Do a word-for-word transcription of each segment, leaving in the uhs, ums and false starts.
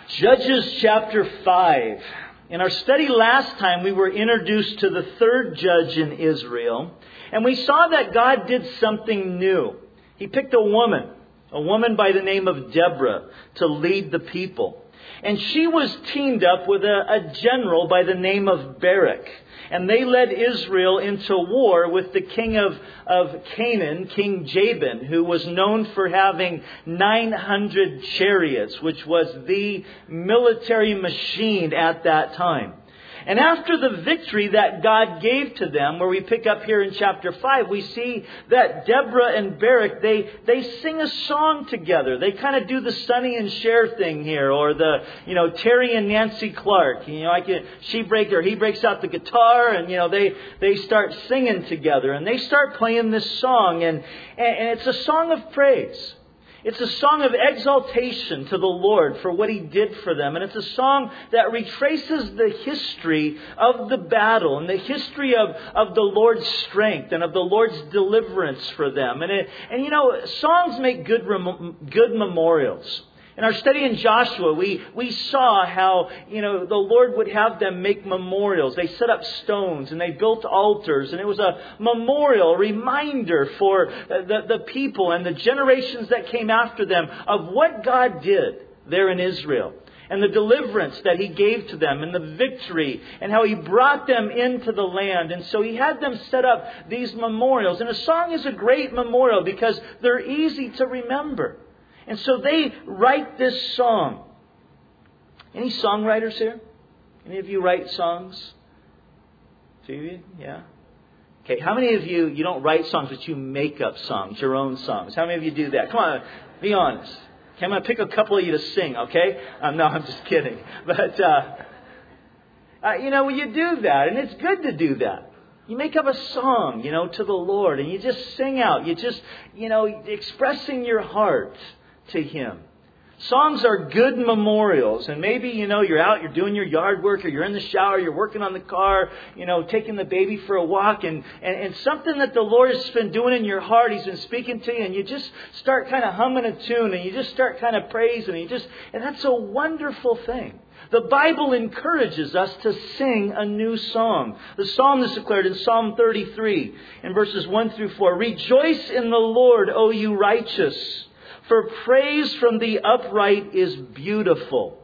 Judges chapter five. In our study last time, we were introduced to the third judge in Israel, and we saw that God did something new. He picked a woman, a woman by the name of Deborah, to lead the people. And she was teamed up with a, a general by the name of Barak. And they led Israel into war with the king of, of Canaan, King Jabin, who was known for having nine hundred chariots, which was the military machine at that time. And after the victory that God gave to them, where we pick up here in chapter five, we see that Deborah and Barak, they, they sing a song together. They kind of do the Sonny and Cher thing here, or the, you know, Terry and Nancy Clark. You know, I can, she break or he breaks out the guitar, and, you know, they, they start singing together. And they start playing this song, and, and it's a song of praise. It's a song of exaltation to the Lord for what He did for them. And it's a song that retraces the history of the battle and the history of, of the Lord's strength and of the Lord's deliverance for them. And, it, and you know, songs make good, rem- good memorials. In our study in Joshua, we, we saw how, you know, the Lord would have them make memorials. They set up stones and they built altars. And it was a memorial, a reminder for the, the people and the generations that came after them of what God did there in Israel. And the deliverance that He gave to them and the victory and how He brought them into the land. And so He had them set up these memorials. And a song is a great memorial because they're easy to remember. And so they write this song. Any songwriters here? Any of you write songs? Two of you? Yeah. Okay, how many of you, you don't write songs, but you make up songs, your own songs? How many of you do that? Come on, be honest. Okay, I'm going to pick a couple of you to sing, okay? Um, no, I'm just kidding. But, uh, uh, you know, you do that, and it's good to do that. You make up a song, you know, to the Lord, and you just sing out. You just, you know, expressing your heart to Him. Songs are good memorials. And maybe, you know, you're out, you're doing your yard work, or you're in the shower, you're working on the car, you know, taking the baby for a walk, and, and, and something that the Lord has been doing in your heart, He's been speaking to you, and you just start kind of humming a tune, and you just start kind of praising, and you just, and that's a wonderful thing. The Bible encourages us to sing a new song. The psalmist declared in Psalm thirty-three, in verses one through four, "Rejoice in the Lord, O you righteous, for praise from the upright is beautiful."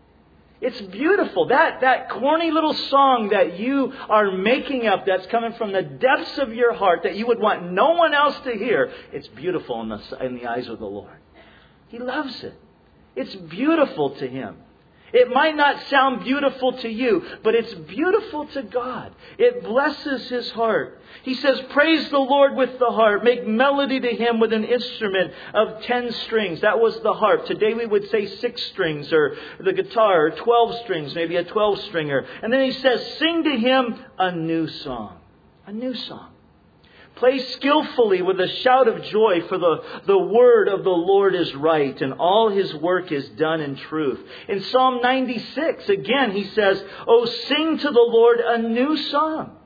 It's beautiful. That, that corny little song that you are making up, that's coming from the depths of your heart, that you would want no one else to hear, it's beautiful in the, in the eyes of the Lord. He loves it. It's beautiful to Him. It might not sound beautiful to you, but it's beautiful to God. It blesses His heart. He says, "Praise the Lord with the harp. Make melody to Him with an instrument of ten strings." That was the harp. Today we would say six strings, or the guitar, or twelve strings, maybe a twelve stringer. And then He says, "Sing to Him a new song." A new song. "Play skillfully with a shout of joy, for the, the word of the Lord is right, and all His work is done in truth." In Psalm ninety-six, again, He says, "Oh, sing to the Lord a new song.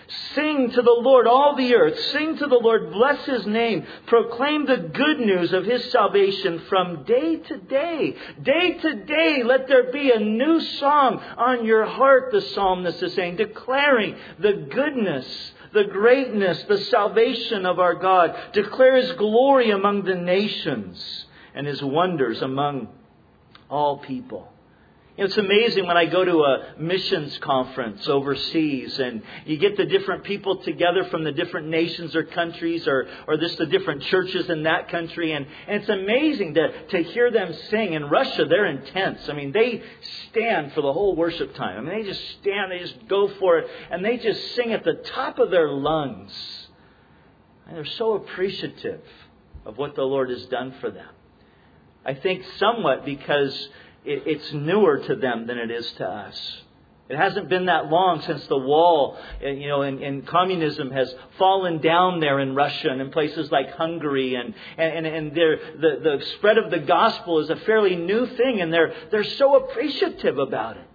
Sing to the Lord, all the earth. Sing to the Lord, bless His name. Proclaim the good news of His salvation from day to day." Day to day, let there be a new song on your heart, the psalmist is saying, declaring the goodness, the greatness, the salvation of our God. Declare His glory among the nations and His wonders among all people. You know, it's amazing when I go to a missions conference overseas, and you get the different people together from the different nations or countries, or, or just the different churches in that country. And, and it's amazing to, to hear them sing. In Russia, they're intense. I mean, they stand for the whole worship time. I mean, they just stand, they just go for it, and they just sing at the top of their lungs. And they're so appreciative of what the Lord has done for them. I think somewhat because it's newer to them than it is to us. It hasn't been that long since the wall, you know, in, in communism has fallen down there in Russia and in places like Hungary, and and and the the spread of the gospel is a fairly new thing, and they're they're so appreciative about it.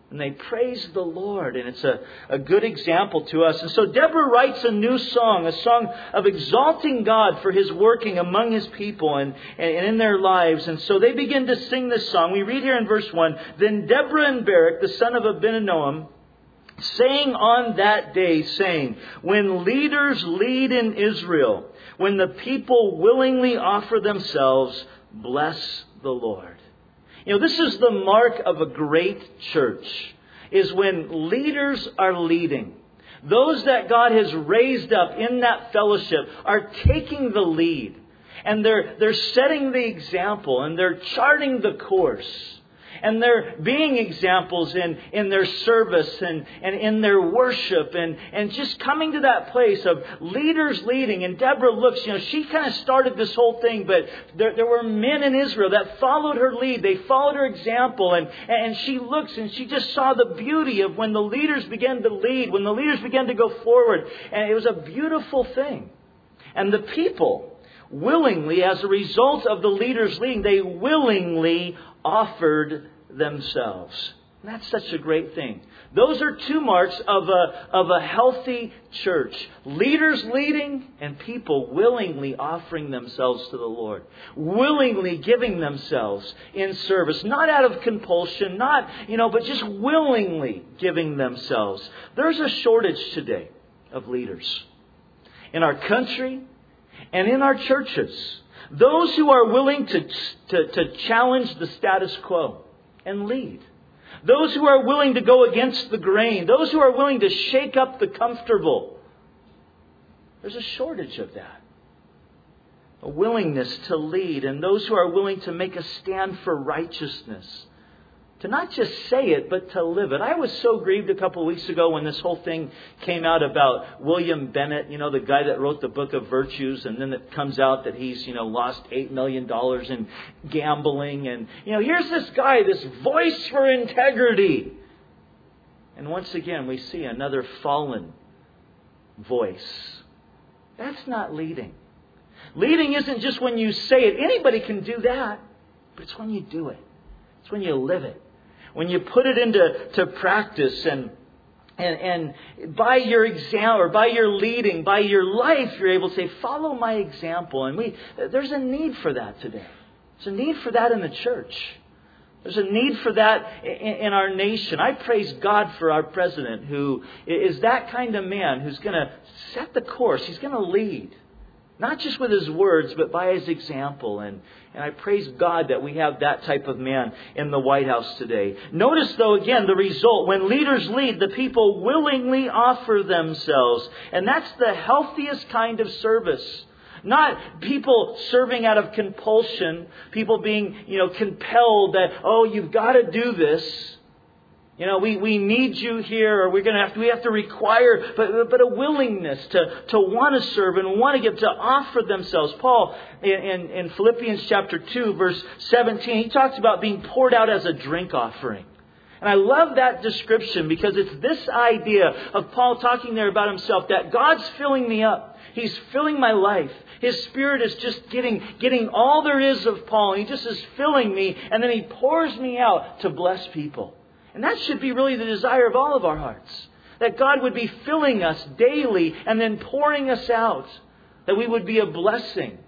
And they praise the Lord. And it's a, a good example to us. And so Deborah writes a new song, a song of exalting God for His working among His people and, and in their lives. And so they begin to sing this song. We read here in verse one, Then Deborah and Barak, the son of Abinoam, sang on that day, saying, When leaders lead in Israel, when the people willingly offer themselves, bless the Lord. You know, this is the mark of a great church, is when leaders are leading. Those that God has raised up in that fellowship are taking the lead. And they're, they're setting the example and they're charting the course. And they're being examples in, in their service and, and in their worship and, and just coming to that place of leaders leading. And Deborah looks, you know, she kind of started this whole thing, but there, there were men in Israel that followed her lead. They followed her example. And, and she looks and she just saw the beauty of when the leaders began to lead, when the leaders began to go forward. And it was a beautiful thing. And the people willingly, as a result of the leaders leading, they willingly offered themselves. And that's such a great thing. Those are two marks of a, of a healthy church. Leaders leading and people willingly offering themselves to the Lord. Willingly giving themselves in service. Not out of compulsion, not, you know, but just willingly giving themselves. There's a shortage today of leaders in our country and in our churches. Those who are willing to, to, to challenge the status quo and lead. Those who are willing to go against the grain. Those who are willing to shake up the comfortable. There's a shortage of that. A willingness to lead. And those who are willing to make a stand for righteousness. To not just say it, but to live it. I was so grieved a couple of weeks ago when this whole thing came out about William Bennett, you know, the guy that wrote the Book of Virtues. And then it comes out that he's, you know, lost eight million dollars in gambling. And, you know, here's this guy, this voice for integrity. And once again, we see another fallen voice. That's not leading. Leading isn't just when you say it. Anybody can do that. But it's when you do it. It's when you live it. When you put it into to practice and, and and by your example or by your leading, by your life, you're able to say, follow my example. And we there's a need for that today. There's a need for that in the church. There's a need for that in, in our nation. I praise God for our president, who is that kind of man who's going to set the course. He's going to lead. Not just with his words, but by his example. And, and I praise God that we have that type of man in the White House today. Notice, though, again, the result. When leaders lead, the people willingly offer themselves. And that's the healthiest kind of service. Not people serving out of compulsion. People being, you know, compelled that, oh, you've got to do this. You know, we, we need you here, or we're going to have to, we have to require, but, but a willingness to, to want to serve and want to give, to offer themselves. Paul, in, in, in Philippians chapter two, verse seventeen, he talks about being poured out as a drink offering. And I love that description because it's this idea of Paul talking there about himself, that God's filling me up. He's filling my life. His Spirit is just getting, getting all there is of Paul. He just is filling me, and then He pours me out to bless people. And that should be really the desire of all of our hearts. That God would be filling us daily and then pouring us out. That we would be a blessing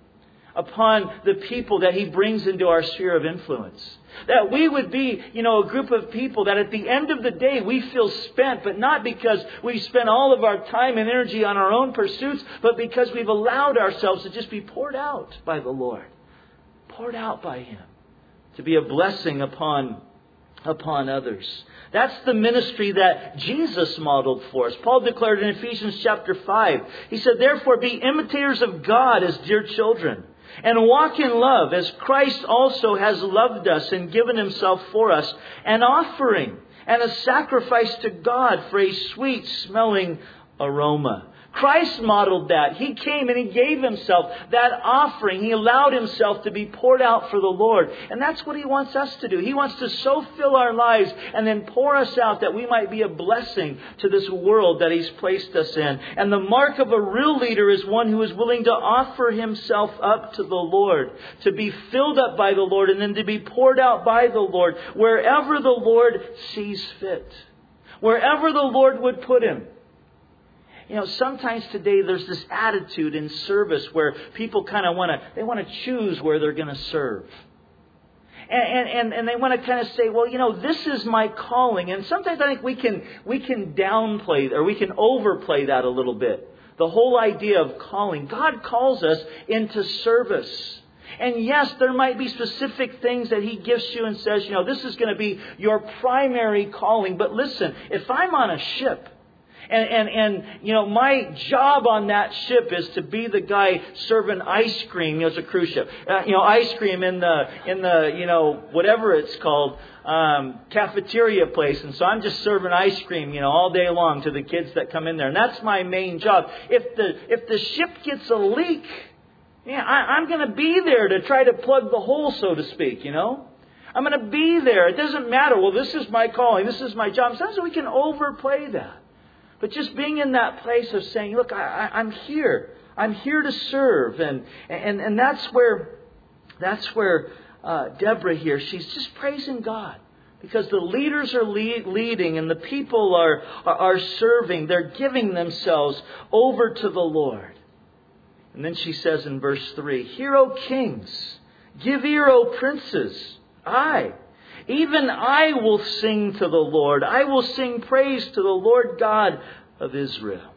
upon the people that He brings into our sphere of influence. That we would be, you know, a group of people that at the end of the day we feel spent, but not because we've spent all of our time and energy on our own pursuits, but because we've allowed ourselves to just be poured out by the Lord. Poured out by Him. To be a blessing upon upon others. That's the ministry that Jesus modeled for us. Paul declared in Ephesians chapter five. He said, therefore be imitators of God as dear children, and walk in love as Christ also has loved us and given Himself for us, an offering and a sacrifice to God for a sweet smelling aroma. Christ modeled that. He came and He gave Himself, that offering. He allowed Himself to be poured out for the Lord. And that's what He wants us to do. He wants to so fill our lives and then pour us out that we might be a blessing to this world that He's placed us in. And the mark of a real leader is one who is willing to offer himself up to the Lord, to be filled up by the Lord and then to be poured out by the Lord wherever the Lord sees fit. Wherever the Lord would put him. You know, sometimes today there's this attitude in service where people kind of want to, they want to choose where they're going to serve. And, and, and they want to kind of say, well, you know, this is my calling. And sometimes I think we can, we can downplay or we can overplay that a little bit. The whole idea of calling. God calls us into service. And yes, there might be specific things that He gives you and says, you know, this is going to be your primary calling. But listen, if I'm on a ship, And, and, and, you know, my job on that ship is to be the guy serving ice cream. You know, it's a cruise ship. Uh, you know, ice cream in the, in the, you know, whatever it's called, um, cafeteria place. And so I'm just serving ice cream, you know, all day long to the kids that come in there. And that's my main job. If the, if the ship gets a leak, yeah, I, I'm going to be there to try to plug the hole, so to speak, you know. I'm going to be there. It doesn't matter. Well, this is my calling. This is my job. Sometimes we can overplay that. But just being in that place of saying, look, I, I, I'm here. I'm here to serve. And and, and that's where that's where uh, Deborah here, she's just praising God. Because the leaders are lead, leading and the people are, are, are serving. They're giving themselves over to the Lord. And then she says in verse three, hear, O kings, give ear, O princes. I, even I will sing to the Lord. I will sing praise to the Lord God of Israel.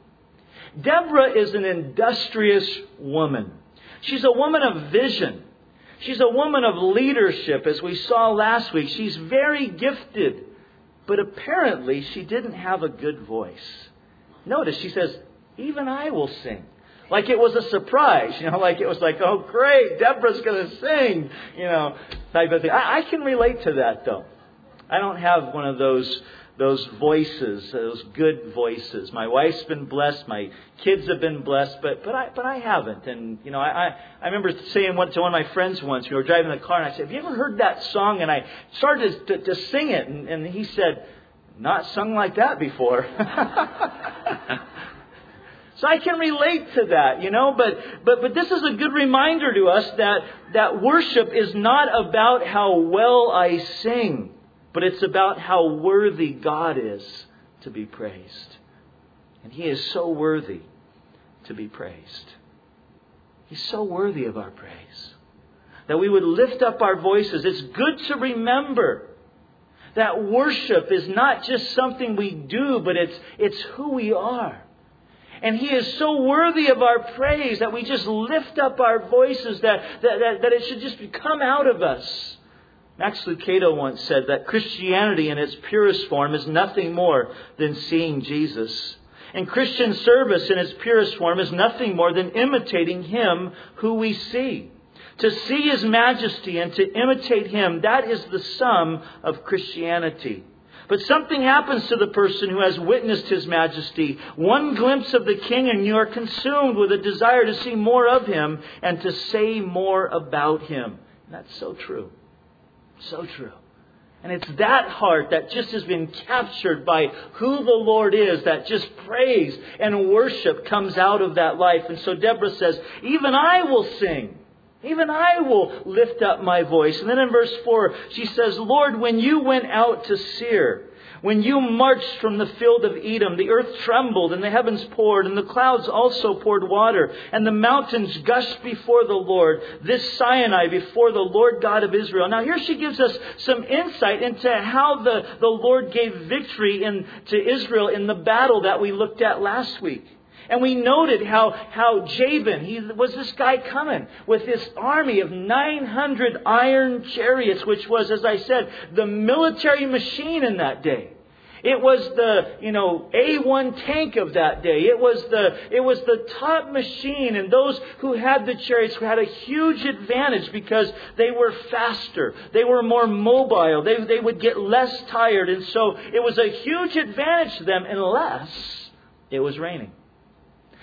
Deborah is an industrious woman. She's a woman of vision. She's a woman of leadership, as we saw last week. She's very gifted. But apparently she didn't have a good voice. Notice she says, even I will sing. Like it was a surprise, you know, like it was like, oh great, Deborah's going to sing, you know, type of thing. I, I can relate to that though. I don't have one of those those voices, those good voices. My wife's been blessed, my kids have been blessed, but but I but I haven't. And you know, I I, I remember saying one to one of my friends once. We were driving in the car, and I said, "Have you ever heard that song?" And I started to, to, to sing it, and, and he said, "Not sung like that before." So I can relate to that, you know, but, but, but this is a good reminder to us that, that worship is not about how well I sing, but it's about how worthy God is to be praised. And He is so worthy to be praised. He's so worthy of our praise. That we would lift up our voices. It's good to remember that worship is not just something we do, but it's, it's who we are. And He is so worthy of our praise that we just lift up our voices, that, that, that, that it should just come out of us. Max Lucado once said that Christianity in its purest form is nothing more than seeing Jesus. And Christian service in its purest form is nothing more than imitating Him who we see. To see His majesty and to imitate Him, that is the sum of Christianity. But something happens to the person who has witnessed His majesty. One glimpse of the King and you are consumed with a desire to see more of Him and to say more about Him. And that's so true. So true. And it's that heart that just has been captured by who the Lord is, that just praise and worship comes out of that life. And so Deborah says, even I will sing. Even I will lift up my voice. And then in verse four, she says, Lord, when you went out to Seir, when you marched from the field of Edom, the earth trembled and the heavens poured and the clouds also poured water and the mountains gushed before the Lord, this Sinai before the Lord God of Israel. Now here she gives us some insight into how the, the Lord gave victory in, to Israel in the battle that we looked at last week. And we noted how, how Jabin, he was this guy coming with this army of nine hundred iron chariots, which was, as I said, the military machine in that day. It was the, you know, A one tank of that day. It was the, it was the top machine. And those who had the chariots had a huge advantage because they were faster. They were more mobile. They, they would get less tired. And so it was a huge advantage to them unless it was raining.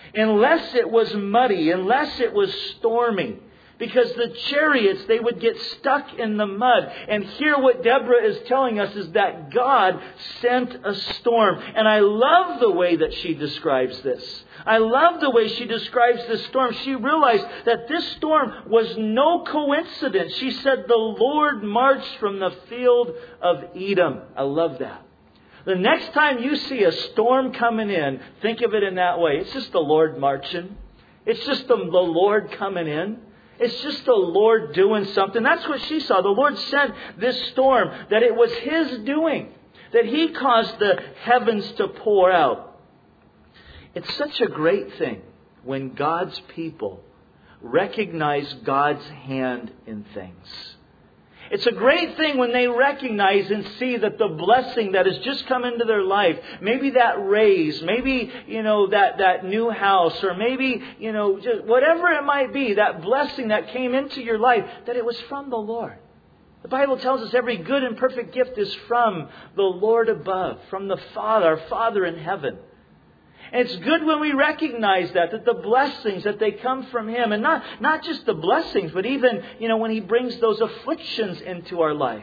unless it was muddy, unless it was stormy. Because the chariots, they would get stuck in the mud. And here what Deborah is telling us is that God sent a storm. And I love the way that she describes this. I love the way she describes this storm. She realized that this storm was no coincidence. She said the Lord marched from the field of Edom. I love that. The next time you see a storm coming in, think of it in that way. It's just the Lord marching. It's just the, the Lord coming in. It's just the Lord doing something. That's what she saw. The Lord sent this storm, that it was His doing, that He caused the heavens to pour out. It's such a great thing when God's people recognize God's hand in things. It's a great thing when they recognize and see that the blessing that has just come into their life, maybe that raise, maybe, you know, that, that new house, or maybe, you know, just whatever it might be, that blessing that came into your life, that it was from the Lord. The Bible tells us every good and perfect gift is from the Lord above, from the Father, our Father in heaven. And it's good when we recognize that, that the blessings, that they come from Him. And not, not just the blessings, but even, you know, when He brings those afflictions into our life.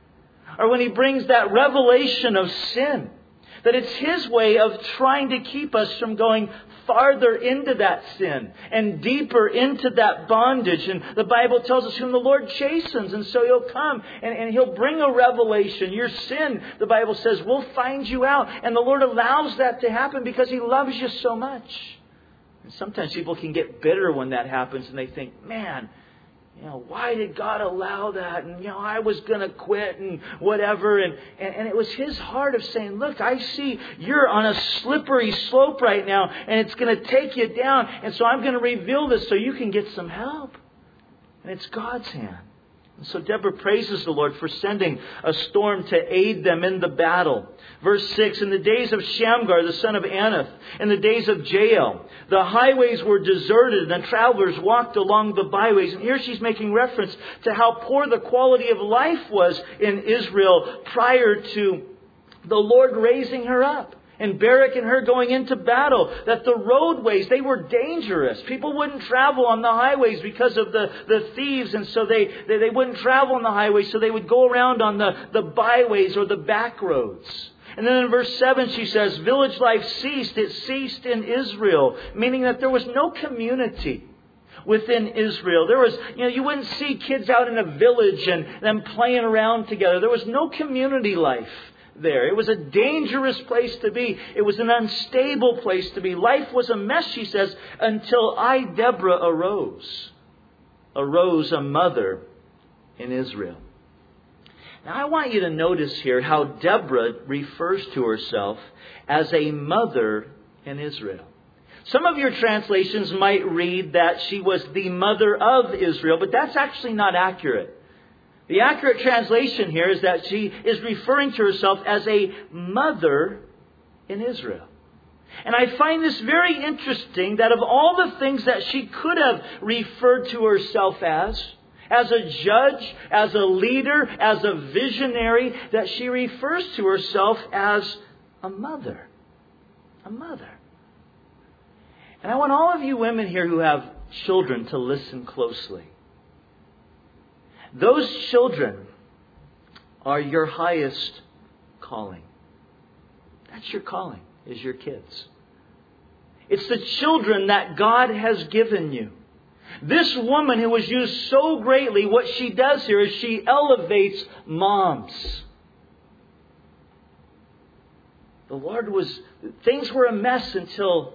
Or when He brings that revelation of sin. That it's His way of trying to keep us from going farther into that sin and deeper into that bondage. And the Bible tells us whom the Lord chastens. And so He'll come and, and He'll bring a revelation. Your sin, the Bible says, will find you out. And the Lord allows that to happen because He loves you so much. And sometimes people can get bitter when that happens and they think, man, you know, why did God allow that? And, you know, I was going to quit and whatever. And, and, and it was His heart of saying, look, I see you're on a slippery slope right now and it's going to take you down. And so I'm going to reveal this so you can get some help. And it's God's hand. And so Deborah praises the Lord for sending a storm to aid them in the battle. Verse six, in the days of Shamgar, the son of Anath, in the days of Jael, the highways were deserted and the travelers walked along the byways. And here she's making reference to how poor the quality of life was in Israel prior to the Lord raising her up. And Barak and her going into battle, that the roadways, they were dangerous. People wouldn't travel on the highways because of the, the thieves. And so they, they, they wouldn't travel on the highways. So they would go around on the, the byways or the back roads. And then in verse seven she says, village life ceased. It ceased in Israel. Meaning that there was no community within Israel. There was, you know, you wouldn't see kids out in a village and them playing around together. There was no community life there. It was a dangerous place to be. It was an unstable place to be. Life was a mess, she says, until I, Deborah, arose. Arose a mother in Israel. Now I want you to notice here how Deborah refers to herself as a mother in Israel. Some of your translations might read that she was the mother of Israel, but that's actually not accurate. The accurate translation here is that she is referring to herself as a mother in Israel. And I find this very interesting that of all the things that she could have referred to herself as, as a judge, as a leader, as a visionary, that she refers to herself as a mother. A mother. And I want all of you women here who have children to listen closely. Those children are your highest calling. That's your calling, is your kids. It's the children that God has given you. This woman who was used so greatly, what she does here is she elevates moms. The Lord was, things were a mess until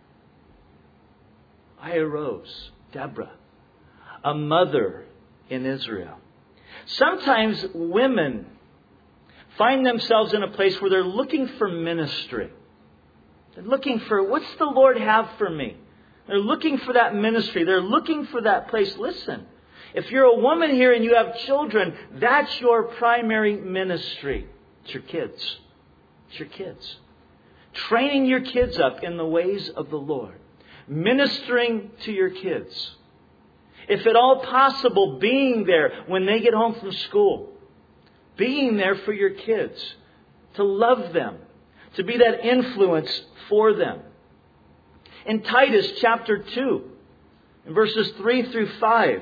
I arose, Deborah, a mother in Israel. Sometimes women find themselves in a place where they're looking for ministry. They're looking for, what's the Lord have for me? They're looking for that ministry. They're looking for that place. Listen, if you're a woman here and you have children, that's your primary ministry. It's your kids. It's your kids. Training your kids up in the ways of the Lord. Ministering to your kids. If at all possible, being there when they get home from school. Being there for your kids. To love them. To be that influence for them. In Titus chapter two, in verses three through five,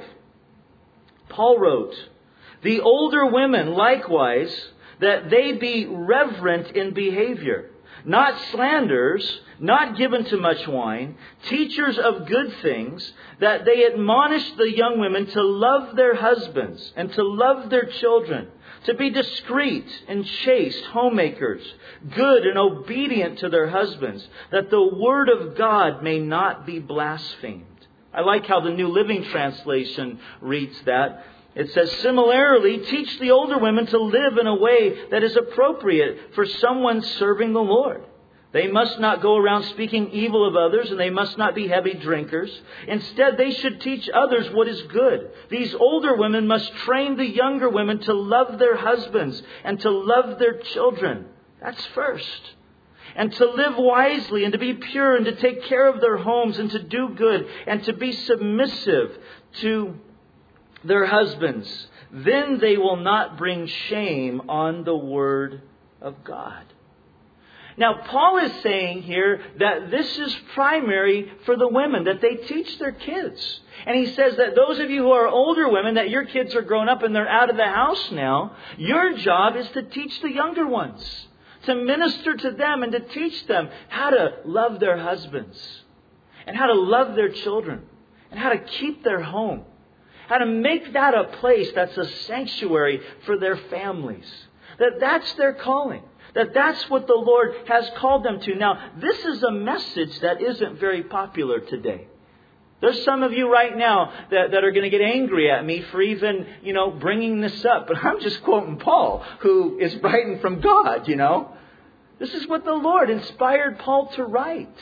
Paul wrote, "The older women likewise, that they be reverent in behavior, not slanderers, not given to much wine, teachers of good things, that they admonish the young women to love their husbands and to love their children, to be discreet and chaste homemakers, good and obedient to their husbands, that the word of God may not be blasphemed." I like how the New Living Translation reads that. It says, "Similarly, teach the older women to live in a way that is appropriate for someone serving the Lord. They must not go around speaking evil of others, and they must not be heavy drinkers. Instead, they should teach others what is good. These older women must train the younger women to love their husbands and to love their children." That's first. "And to live wisely and to be pure and to take care of their homes and to do good and to be submissive to their husbands. Then they will not bring shame on the word of God." Now, Paul is saying here that this is primary for the women, that they teach their kids. And he says that those of you who are older women, that your kids are grown up and they're out of the house now, your job is to teach the younger ones, to minister to them and to teach them how to love their husbands and how to love their children and how to keep their home. How to make that a place that's a sanctuary for their families. That that's their calling. That that's what the Lord has called them to. Now, this is a message that isn't very popular today. There's some of you right now that, that are going to get angry at me for even, you know, bringing this up. But I'm just quoting Paul, who is writing from God, you know. This is what the Lord inspired Paul to write.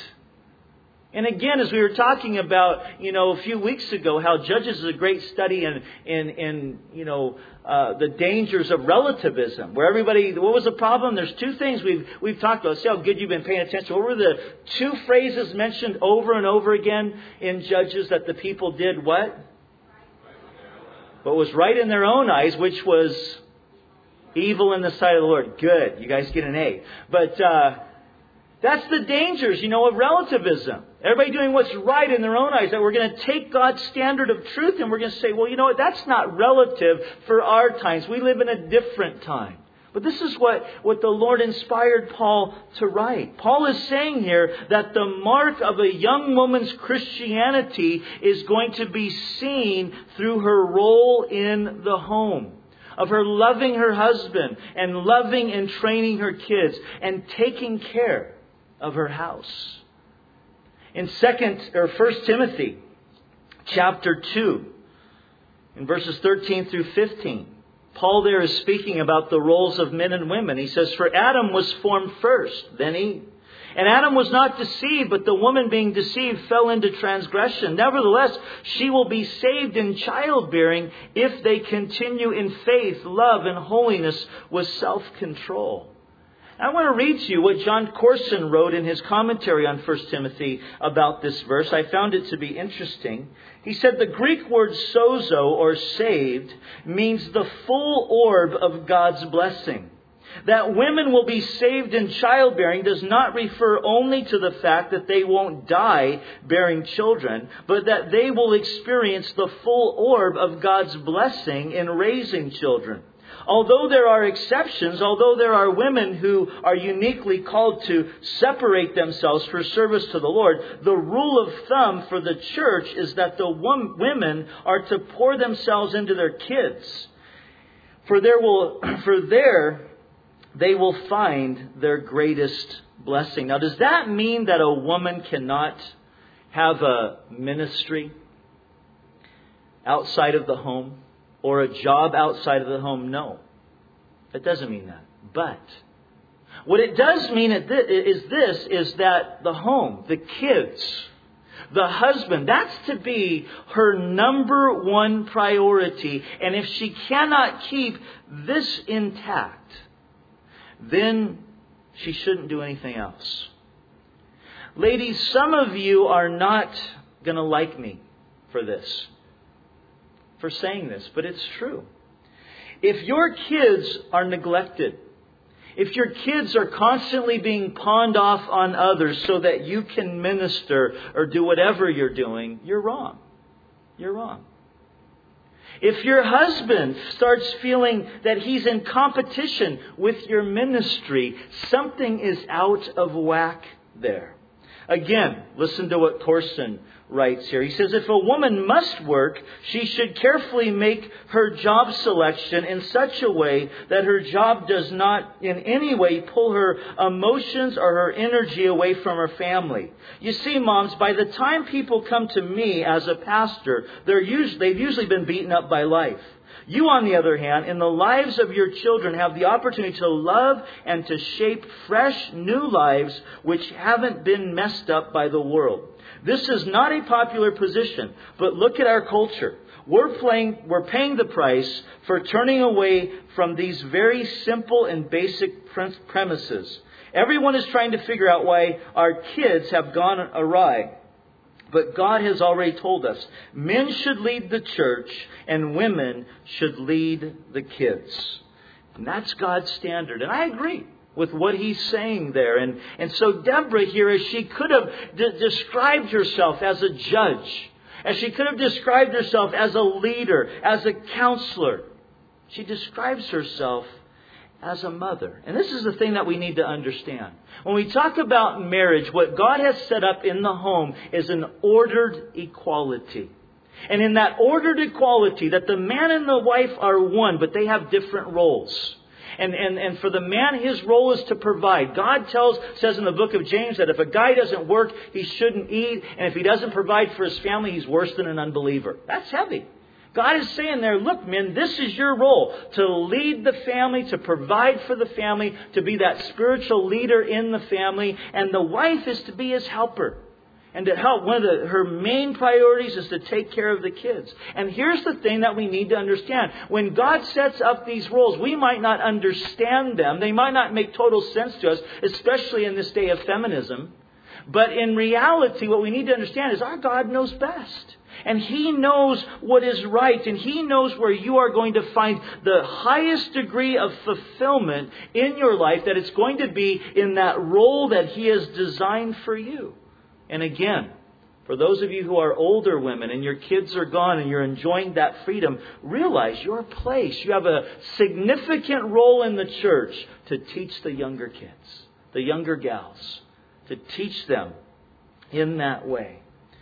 And again, as we were talking about, you know, a few weeks ago, how Judges is a great study in, in, in you know, uh, the dangers of relativism, where everybody, what was the problem? There's two things we've we've talked about. See how good you've been paying attention. What were the two phrases mentioned over and over again in Judges that the people did what? What was right in their own eyes, which was evil in the sight of the Lord. Good. You guys get an A. But, uh, that's the dangers, you know, of relativism. Everybody doing what's right in their own eyes. That we're going to take God's standard of truth and we're going to say, well, you know what, that's not relative for our times. We live in a different time. But this is what, what the Lord inspired Paul to write. Paul is saying here that the mark of a young woman's Christianity is going to be seen through her role in the home. Of her loving her husband and loving and training her kids and taking care of her house. In second or First Timothy chapter two, in verses thirteen through fifteen, Paul there is speaking about the roles of men and women. He says, "For Adam was formed first, then Eve. And Adam was not deceived, but the woman being deceived fell into transgression. Nevertheless, she will be saved in childbearing if they continue in faith, love, and holiness with self-control." I want to read to you what John Corson wrote in his commentary on First Timothy about this verse. I found it to be interesting. He said the Greek word sozo, or saved, means the full orb of God's blessing. That women will be saved in childbearing does not refer only to the fact that they won't die bearing children, but that they will experience the full orb of God's blessing in raising children. Although there are exceptions, although there are women who are uniquely called to separate themselves for service to the Lord, the rule of thumb for the church is that the women are to pour themselves into their kids. For there will, for there they will find their greatest blessing. Now, does that mean that a woman cannot have a ministry outside of the home or a job outside of the home? No, it doesn't mean that. But what it does mean is this, is that the home, the kids, the husband, that's to be her number one priority. And if she cannot keep this intact, then she shouldn't do anything else. Ladies, some of you are not going to like me for this, for saying this, but it's true. If your kids are neglected, if your kids are constantly being pawned off on others so that you can minister or do whatever you're doing, you're wrong. You're wrong. If your husband starts feeling that he's in competition with your ministry, something is out of whack there. Again, listen to what Thorson writes here. He says, if a woman must work, she should carefully make her job selection in such a way that her job does not in any way pull her emotions or her energy away from her family. You see, moms, by the time people come to me as a pastor, they're usually, they've usually been beaten up by life. You, on the other hand, in the lives of your children, have the opportunity to love and to shape fresh, new lives which haven't been messed up by the world. This is not a popular position, but look at our culture. We're playing, we're paying the price for turning away from these very simple and basic premises. Everyone is trying to figure out why our kids have gone awry. But God has already told us, men should lead the church and women should lead the kids. And that's God's standard. And I agree with what he's saying there. And, and so Deborah here, as she could have de- described herself as a judge, as she could have described herself as a leader, as a counselor, she describes herself as a mother. And this is the thing that we need to understand. When we talk about marriage, what God has set up in the home is an ordered equality. And in that ordered equality, that the man and the wife are one, but they have different roles. And, and, and for the man, his role is to provide. God tells, says in the book of James that if a guy doesn't work, he shouldn't eat. And if he doesn't provide for his family, he's worse than an unbeliever. That's heavy. God is saying there, look, men, this is your role. To lead the family, to provide for the family, to be that spiritual leader in the family. And the wife is to be his helper. And to help, one of the, her main priorities is to take care of the kids. And here's the thing that we need to understand. When God sets up these roles, we might not understand them. They might not make total sense to us, especially in this day of feminism. But in reality, what we need to understand is our God knows best. And He knows what is right. And He knows where you are going to find the highest degree of fulfillment in your life, that it's going to be in that role that He has designed for you. And again, for those of you who are older women and your kids are gone and you're enjoying that freedom, realize your place. You have a significant role in the church to teach the younger kids, the younger gals, to teach them in that way.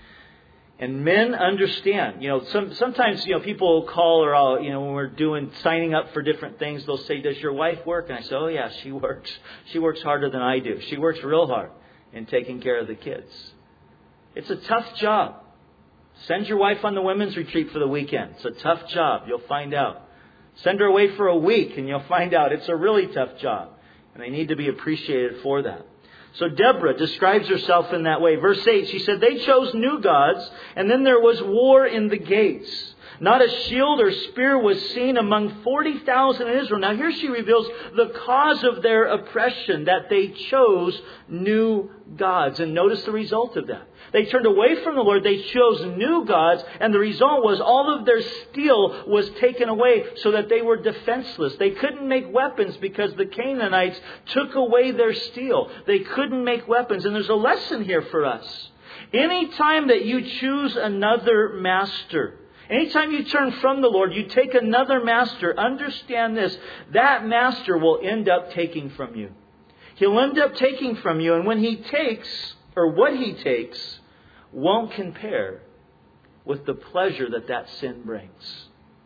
And men understand, you know, some, sometimes, you know, people call or, I'll, you know, when we're doing, signing up for different things, they'll say, does your wife work? And I say, oh yeah, she works. She works harder than I do. She works real hard in taking care of the kids. It's a tough job. Send your wife on the women's retreat for the weekend. It's a tough job. You'll find out. Send her away for a week and you'll find out it's a really tough job. And they need to be appreciated for that. So Deborah describes herself in that way. Verse eight, she said, they chose new gods, and then there was war in the gates. Not a shield or spear was seen among forty thousand in Israel. Now here she reveals the cause of their oppression, that they chose new gods. And notice the result of that. They turned away from the Lord. They chose new gods. And the result was all of their steel was taken away so that they were defenseless. They couldn't make weapons because the Canaanites took away their steel. They couldn't make weapons. And there's a lesson here for us. Anytime that you choose another master, anytime you turn from the Lord, you take another master, understand this, that master will end up taking from you. He'll end up taking from you. And when he takes, or what he takes, won't compare with the pleasure that that sin brings.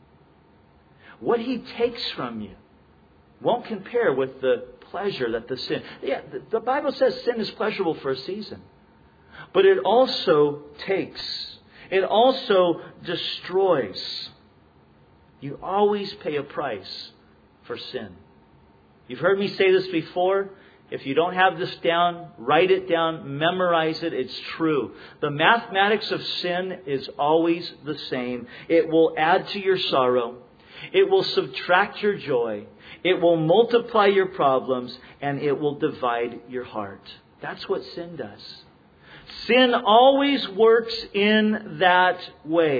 What he takes from you won't compare with the pleasure that the sin... Yeah, the Bible says sin is pleasurable for a season. But it also takes... It also destroys. You always pay a price for sin. You've heard me say this before. If you don't have this down, write it down, memorize it. It's true. The mathematics of sin is always the same. It will add to your sorrow. It will subtract your joy. It will multiply your problems. And it will divide your heart. That's what sin does. Sin always works in that way.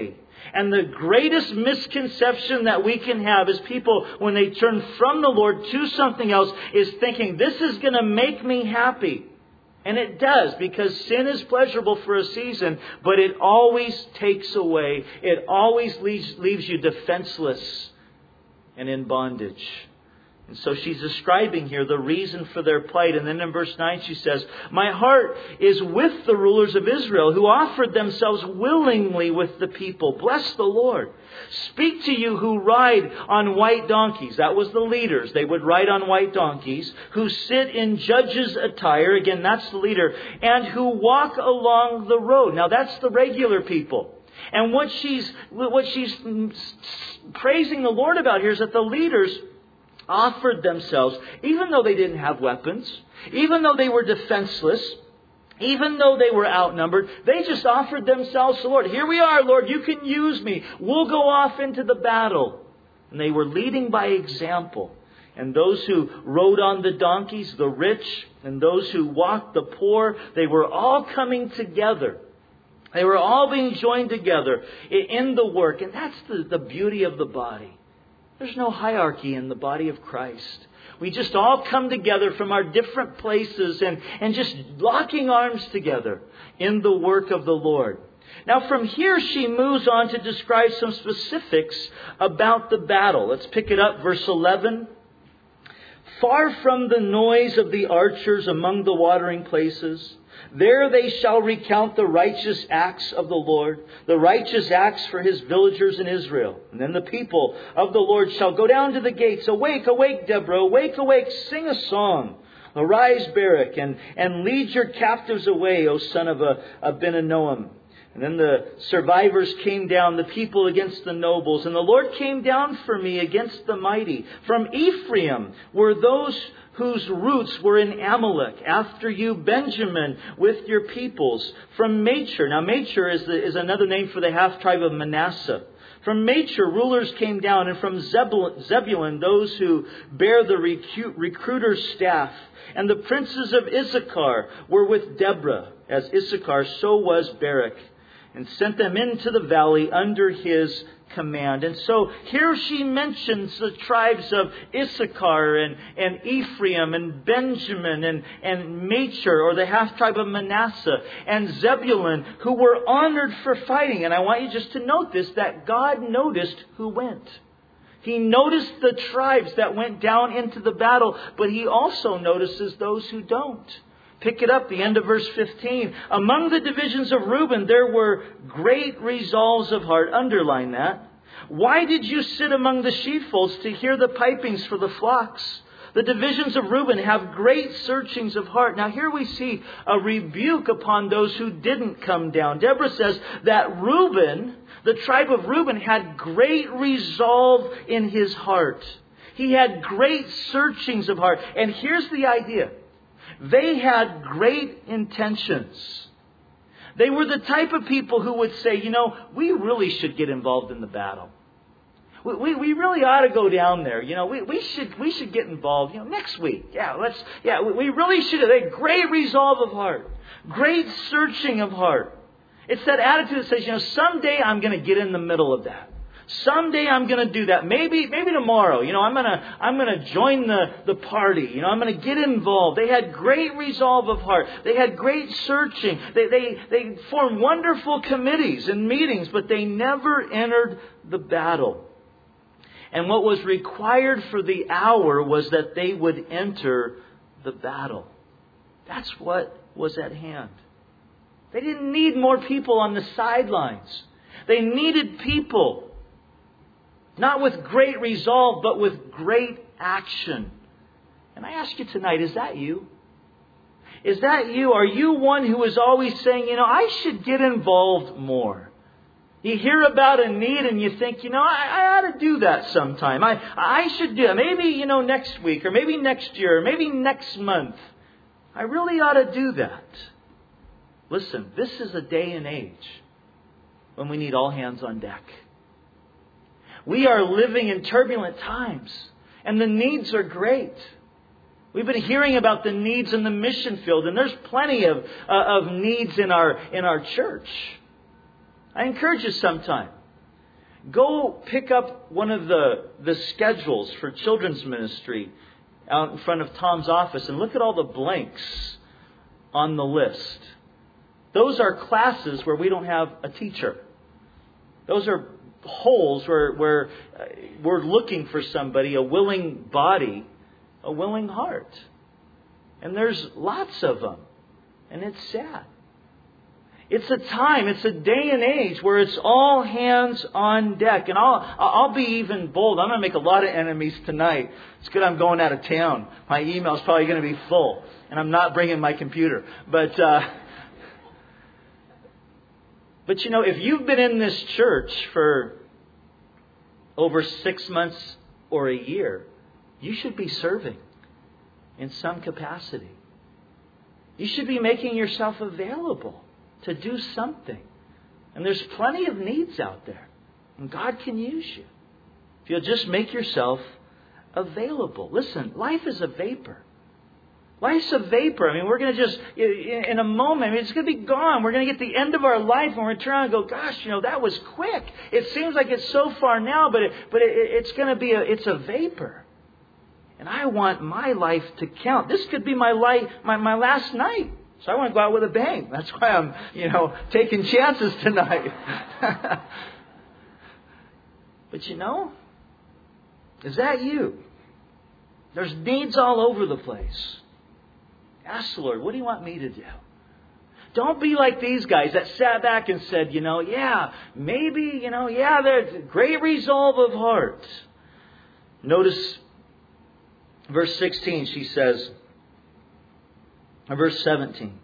And the greatest misconception that we can have is people, when they turn from the Lord to something else, is thinking, this is going to make me happy. And it does, because sin is pleasurable for a season, but it always takes away. It always leaves, leaves you defenseless and in bondage. And so she's describing here the reason for their plight. And then in verse nine she says, my heart is with the rulers of Israel who offered themselves willingly with the people. Bless the Lord. Speak to you who ride on white donkeys. That was the leaders. They would ride on white donkeys. Who sit in judges' attire. Again, that's the leader. And who walk along the road. Now that's the regular people. And what she's, what she's praising the Lord about here is that the leaders offered themselves, even though they didn't have weapons, even though they were defenseless, even though they were outnumbered, they just offered themselves to the Lord. Here we are, Lord, you can use me. We'll go off into the battle. And they were leading by example. And those who rode on the donkeys, the rich, and those who walked, the poor, they were all coming together. They were all being joined together in the work. And that's the, the beauty of the body. There's no hierarchy in the body of Christ. We just all come together from our different places and, and just locking arms together in the work of the Lord. Now from here she moves on to describe some specifics about the battle. Let's pick it up, verse eleven. Far from the noise of the archers among the watering places, there they shall recount the righteous acts of the Lord, the righteous acts for his villagers in Israel. And then the people of the Lord shall go down to the gates. Awake, awake, Deborah, awake, awake, sing a song. Arise, Barak, and, and lead your captives away, O son of Abinoam. And then the survivors came down, the people against the nobles. And the Lord came down for me against the mighty. From Ephraim were those whose roots were in Amalek. After you, Benjamin, with your peoples. From Machir. Now, Machir is, the, is another name for the half-tribe of Manasseh. From Machir, rulers came down. And from Zebulun, Zebulun those who bear the recruit, recruiter's staff. And the princes of Issachar were with Deborah. As Issachar, so was Barak. And sent them into the valley under his command. And so here she mentions the tribes of Issachar and, and Ephraim and Benjamin and, and Machir, or the half-tribe of Manasseh, and Zebulun, who were honored for fighting. And I want you just to note this, that God noticed who went. He noticed the tribes that went down into the battle, but He also notices those who don't. Pick it up, the end of verse fifteen. Among the divisions of Reuben, there were great resolves of heart. Underline that. Why did you sit among the sheepfolds to hear the pipings for the flocks? The divisions of Reuben have great searchings of heart. Now here we see a rebuke upon those who didn't come down. Deborah says that Reuben, the tribe of Reuben, had great resolve in his heart. He had great searchings of heart. And here's the idea. They had great intentions. They were the type of people who would say, you know, we really should get involved in the battle. We, we, we really ought to go down there. You know, we, we should we should get involved, you know, next week. Yeah, let's yeah, we, we really should. They had great resolve of heart. Great searching of heart. It's that attitude that says, you know, someday I'm going to get in the middle of that. Someday I'm going to do that. Maybe, maybe tomorrow. You know, I'm going to, I'm going to join the, the party. You know, I'm going to get involved. They had great resolve of heart. They had great searching. They, they, they formed wonderful committees and meetings, but they never entered the battle. And what was required for the hour was that they would enter the battle. That's what was at hand. They didn't need more people on the sidelines. They needed people. Not with great resolve, but with great action. And I ask you tonight, is that you? Is that you? Are you one who is always saying, you know, I should get involved more? You hear about a need and you think, you know, I, I ought to do that sometime. I, I should do it. Maybe, you know, next week or maybe next year or maybe next month. I really ought to do that. Listen, this is a day and age when we need all hands on deck. We are living in turbulent times, and the needs are great. We've been hearing about the needs in the mission field, and there's plenty of uh, of needs in our in our church. I encourage you sometime, Go pick up one of the, the schedules for children's ministry out in front of Tom's office and look at all the blanks on the list. Those are classes where we don't have a teacher. Those are holes where, where we're looking for somebody, a willing body, a willing heart. And there's lots of them. And it's sad. It's a time, it's a day and age where it's all hands on deck. And I'll I'll be even bold. I'm going to make a lot of enemies tonight. It's good I'm going out of town. My email's probably going to be full. And I'm not bringing my computer. But, uh, but you know, if you've been in this church for over six months or a year, you should be serving in some capacity. You should be making yourself available to do something. And there's plenty of needs out there. And God can use you. If you'll just make yourself available. Listen, life is a vapor. Life's a vapor. I mean, we're going to just, in a moment, I mean, it's going to be gone. We're going to get the end of our life and we're going to turn around and go, gosh, you know, that was quick. It seems like it's so far now, but it, but it, it's going to be a, it's a vapor. And I want my life to count. This could be my life, my, my last night. So I want to go out with a bang. That's why I'm, you know, taking chances tonight. But you know, is that you? There's needs all over the place. Ask the Lord, what do you want me to do? Don't be like these guys that sat back and said, you know, yeah, maybe, you know, yeah, there's great resolve of heart. Notice verse sixteen, she says, verse seventeen.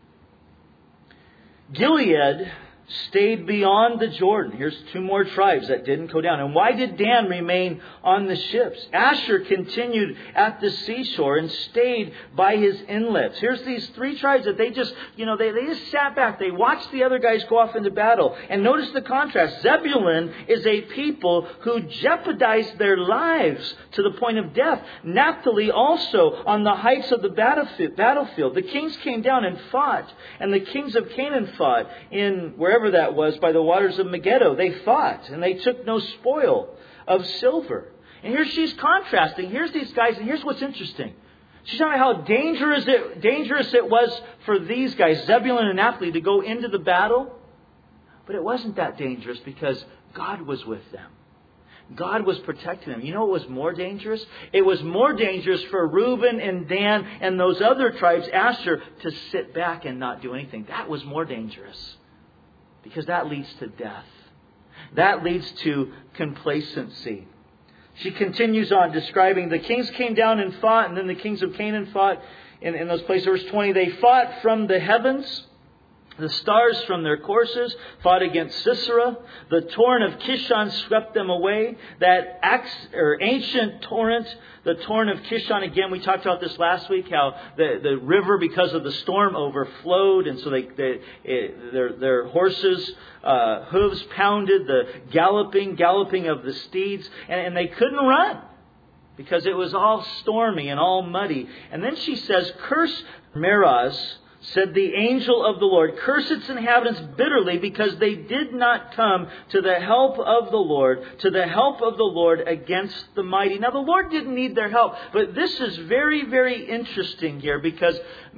Gilead stayed beyond the Jordan. Here's two more tribes that didn't go down. And why did Dan remain on the ships? Asher continued at the seashore and stayed by his inlets. Here's these three tribes that they just, you know, they, they just sat back. They watched the other guys go off into battle. And notice the contrast. Zebulun is a people who jeopardized their lives to the point of death. Naphtali also on the heights of the battlefield. The kings came down and fought. And the kings of Canaan fought in wherever that was, by the waters of Megiddo. They fought and they took no spoil of silver. And here she's contrasting. Here's these guys, and here's what's interesting. She's talking about how dangerous it, dangerous it was for these guys, Zebulun and Naphtali, to go into the battle. But it wasn't that dangerous because God was with them. God was protecting them. You know what was more dangerous? It was more dangerous for Reuben and Dan and those other tribes, Asher, to sit back and not do anything. That was more dangerous. Because that leads to death. That leads to complacency. She continues on describing the kings came down and fought, and then the kings of Canaan fought in, in those places. Verse twenty, they fought from the heavens. The stars from their courses fought against Sisera. The torrent of Kishon swept them away. That ax, or ancient torrent, the torrent of Kishon, again, we talked about this last week, how the, the river, because of the storm, overflowed. And so they, they it, their, their horses' uh, hooves pounded, the galloping, galloping of the steeds. And, and they couldn't run because it was all stormy and all muddy. And then she says, curse Meroz, said the angel of the Lord, curse its inhabitants bitterly because they did not come to the help of the Lord, to the help of the Lord against the mighty. Now, the Lord didn't need their help, but this is very, very interesting here because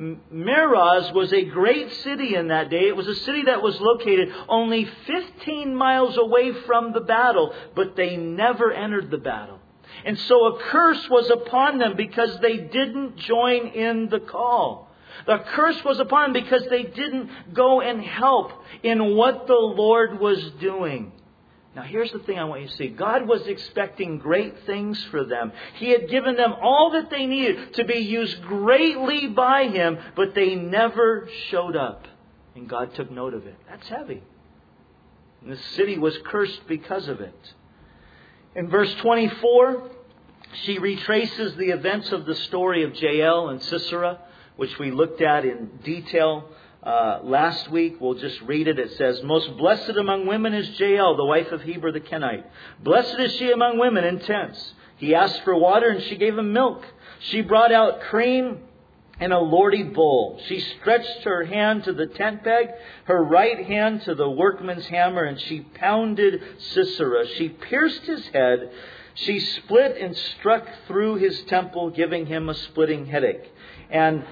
Meroz was a great city in that day. It was a city that was located only fifteen miles away from the battle, but they never entered the battle. And so a curse was upon them because they didn't join in the call. The curse was upon them because they didn't go and help in what the Lord was doing. Now here's the thing I want you to see. God was expecting great things for them. He had given them all that they needed to be used greatly by Him, but they never showed up. And God took note of it. That's heavy. And the city was cursed because of it. In verse twenty-four, she retraces the events of the story of Jael and Sisera, which we looked at in detail uh, last week. We'll just read it. It says, most blessed among women is Jael, the wife of Heber the Kenite. Blessed is she among women in tents. He asked for water and she gave him milk. She brought out cream and a lordly bowl. She stretched her hand to the tent peg, her right hand to the workman's hammer, and she pounded Sisera. She pierced his head. She split and struck through his temple, giving him a splitting headache. And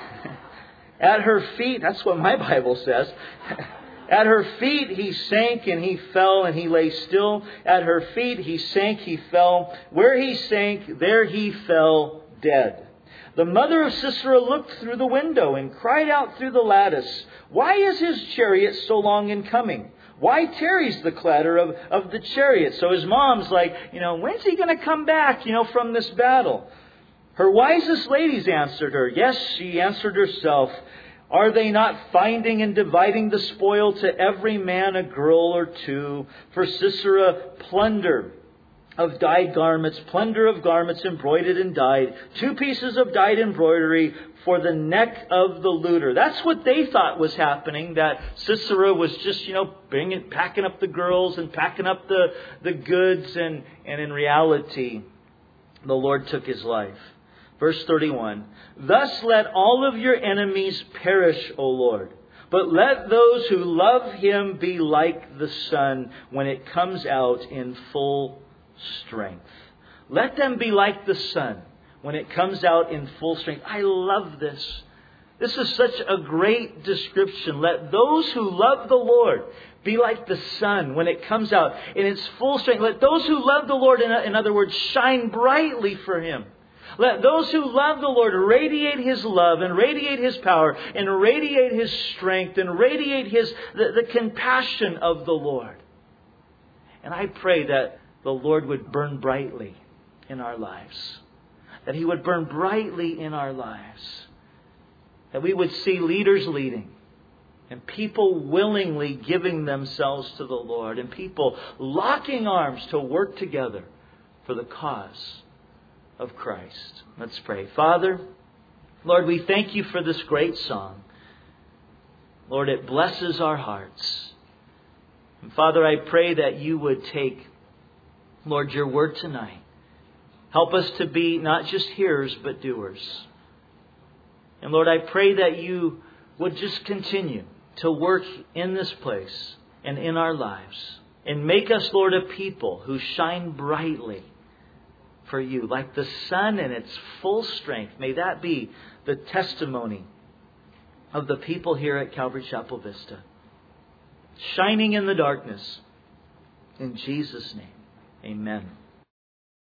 at her feet, that's what my Bible says, at her feet he sank and he fell and he lay still. At her feet he sank, he fell. Where he sank, there he fell dead. The mother of Sisera looked through the window and cried out through the lattice, "Why is his chariot so long in coming? Why tarries the clatter of, of the chariot?" So his mom's like, you know, when's he going to come back, you know, from this battle? Her wisest ladies answered her. Yes, she answered herself. Are they not finding and dividing the spoil to every man a girl or two? For Sisera plunder of dyed garments, plunder of garments embroidered and dyed, two pieces of dyed embroidery for the neck of the looter. That's what they thought was happening, that Sisera was just, you know, bringing, packing up the girls and packing up the, the goods, and, and in reality, the Lord took his life. Verse thirty-one, thus let all of your enemies perish, O Lord. But let those who love him be like the sun when it comes out in full strength. Let them be like the sun when it comes out in full strength. I love this. This is such a great description. Let those who love the Lord be like the sun when it comes out in its full strength. Let those who love the Lord, in, in other words, shine brightly for him. Let those who love the Lord radiate his love and radiate his power and radiate his strength and radiate his the, the compassion of the Lord. And I pray that the Lord would burn brightly in our lives. That he would burn brightly in our lives. That we would see leaders leading. And people willingly giving themselves to the Lord. And people locking arms to work together for the cause of Christ. Let's pray. Father, Lord, we thank you for this great song. Lord, it blesses our hearts. And Father, I pray that you would take, Lord, your word tonight. Help us to be not just hearers, but doers. And Lord, I pray that you would just continue to work in this place and in our lives. And make us, Lord, a people who shine brightly for you, like the sun in its full strength. May that be the testimony of the people here at Calvary Chapel Vista. Shining in the darkness. In Jesus' name, amen.